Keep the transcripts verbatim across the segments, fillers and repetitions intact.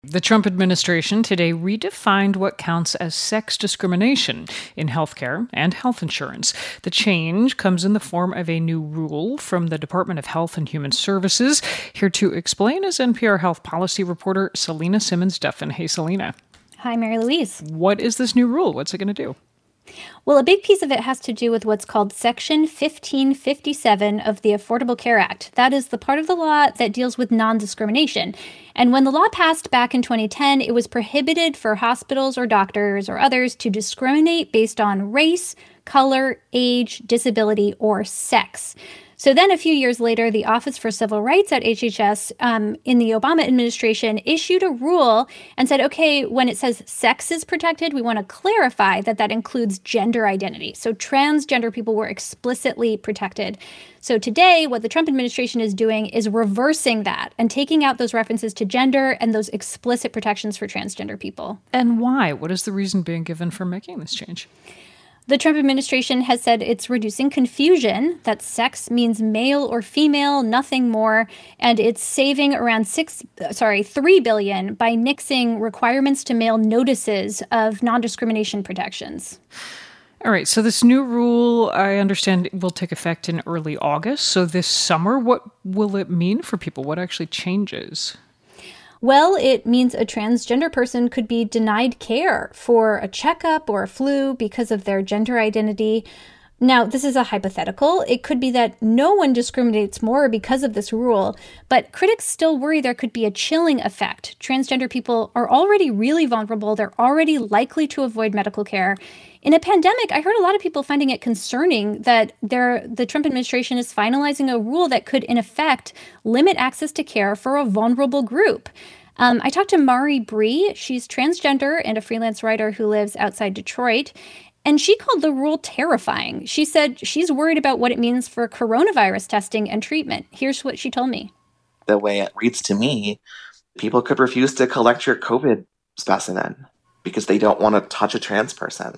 The Trump administration today redefined what counts as sex discrimination in healthcare and health insurance. The change comes in the form of a new rule from the Department of Health and Human Services. Here to explain is N P R health policy reporter Selena Simmons-Duffin. Hey, Selena. Hi, Mary Louise. What is this new rule? What's it going to do? Well, a big piece of it has to do with what's called Section fifteen fifty-seven of the Affordable Care Act. That is the part of the law that deals with non-discrimination. And when the law passed back in twenty ten, it was prohibited for hospitals or doctors or others to discriminate based on race, color, age, disability, or sex. So then a few years later, the Office for Civil Rights at H H S um, in the Obama administration issued a rule and said, okay, when it says sex is protected, we want to clarify that that includes gender identity. So transgender people were explicitly protected. So today, what the Trump administration is doing is reversing that and taking out those references to gender and those explicit protections for transgender people. And why? What is the reason being given for making this change? The Trump administration has said it's reducing confusion, that sex means male or female, nothing more, and it's saving around six, sorry, three billion dollars by nixing requirements to mail notices of non-discrimination protections. All right, so this new rule, I understand, will take effect in early August. So this summer, what will it mean for people? What actually changes? Well, it means a transgender person could be denied care for a checkup or a flu because of their gender identity. Now, this is a hypothetical. It could be that no one discriminates more because of this rule, but critics still worry there could be a chilling effect. Transgender people are already really vulnerable. They're already likely to avoid medical care. In a pandemic, I heard a lot of people finding it concerning that there, the Trump administration is finalizing a rule that could, in effect, limit access to care for a vulnerable group. Um, I talked to Mari Bree. She's transgender and a freelance writer who lives outside Detroit. And she called the rule terrifying. She said she's worried about what it means for coronavirus testing and treatment. Here's what she told me. The way it reads to me, people could refuse to collect your COVID specimen because they don't want to touch a trans person.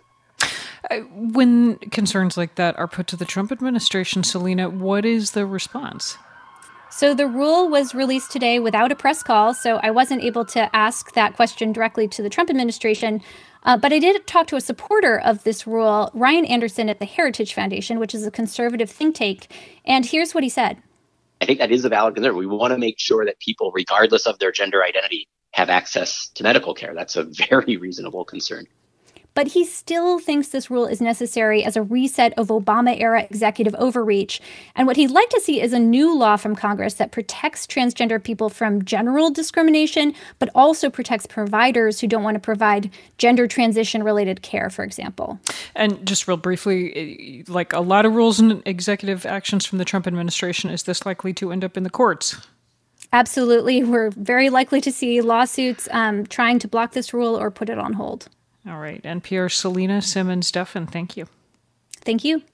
When concerns like that are put to the Trump administration, Selena, what is the response? So the rule was released today without a press call, so I wasn't able to ask that question directly to the Trump administration. Uh, but I did talk to a supporter of this rule, Ryan Anderson at the Heritage Foundation, which is a conservative think tank. And here's what he said. I think that is a valid concern. We want to make sure that people, regardless of their gender identity, have access to medical care. That's a very reasonable concern. But he still thinks this rule is necessary as a reset of Obama-era executive overreach. And what he'd like to see is a new law from Congress that protects transgender people from general discrimination, but also protects providers who don't want to provide gender transition-related care, for example. And just real briefly, like a lot of rules and executive actions from the Trump administration, is this likely to end up in the courts? Absolutely. We're very likely to see lawsuits um, trying to block this rule or put it on hold. All right. N P R Selena Simmons-Duffin, thank you. Thank you.